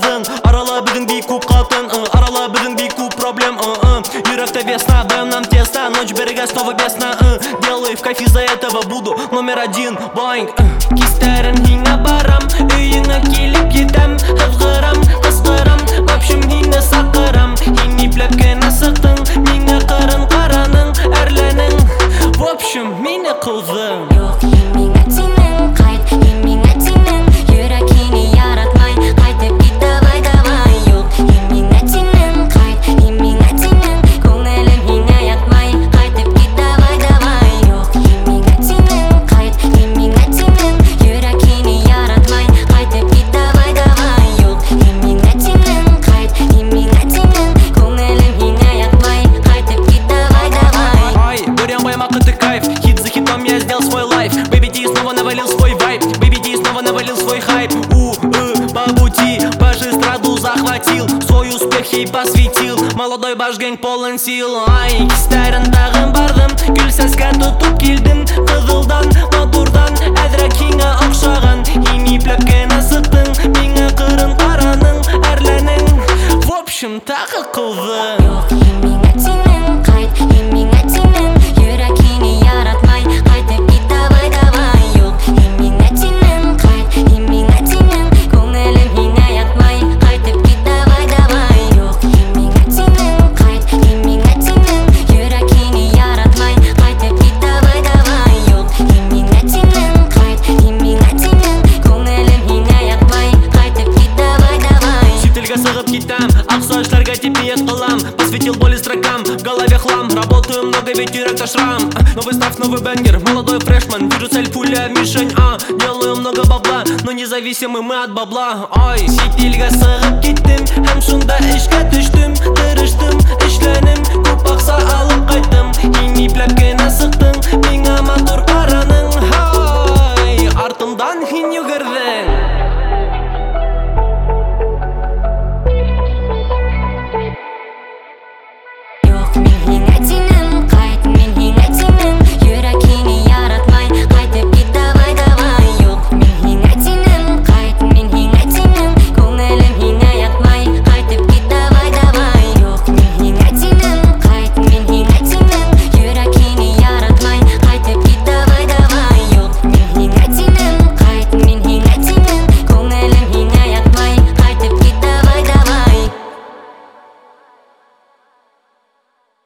қылдың. Арала бүгін бей көп қалтын, арала бүгін бей көп проблем. Жүректі весна, нам тесно, ночь берега снова бесна. Делаю в кайф, из-за этого буду номер один. Боинг, кистерін хиңа барам, үйіңа келіп кетем. Хызғырам, қысқырам, в общем хиңа сақырам. Хиңи плепкені сықтың, мені қырын қараның, әрленің. В общем, мені қылдың. Жоқ, емеңе теңің, қайт, емеңе теңің. Жүрекені яратмай, қайтып кет давай. Жоқ, емеңе теңің, қайт, емеңе теңің. Көңілім хиңа ятмай, қайтып кет давай. Жоқ, емеңе теңің, қайт, емеңе теңің. Жүрекені яратмай, қайтып кет давай. Жоқ, емеңе теңің, қайт, емеңе теңің. Көңілім хиңа ятмай, қайтып кет давай. Ай, бурям баймак, это кайф. Хит за хитом я сделал свой лайф. Baby D снова навалил свой вайб. Baby D снова навалил свой хайп. По пути, эстраду захватил. Свой успех ей посвятил. Молодой башгэнг полон сил. Ай, кистерін тағын бардым. Гүл сәске тұтып келдім. Қызылдан, матурдан, әдірек хиңа ұқшаған. Хими плепкені сықтың, мені қырын қараның, әрленің. В общем, тағы қылдың. Жоқ, емеңе теңің, қайт, емеңе теңің. Жүрекені яратмай, қайтып кет давай. Жоқ, емеңе теңің, қайт, емеңе теңің. Көңілім хиңа ятмай, қайтып кет давай. Жоқ, емеңе теңің, қайт, емеңе теңің. Жүрекені яратмай, қайтып кет давай. Жоқ, емеңе теңің, қайт, емеңе теңің. Көңілім хиңа ятмай, қайтып кет давай. Шетелге сығып кетам, ақ сочларға теп ниет қылам. Посвятил боли строкам, в голове хлам. Работаю много, ведь жүректе шрам. Новый став, новый бенгер, молодой фрешман. Вижу цель, пуля, мишень, делаю много бабла, но независимы мы от бабла. Ой, шетелге сығып кеттім, һәм шунда ішке түштім.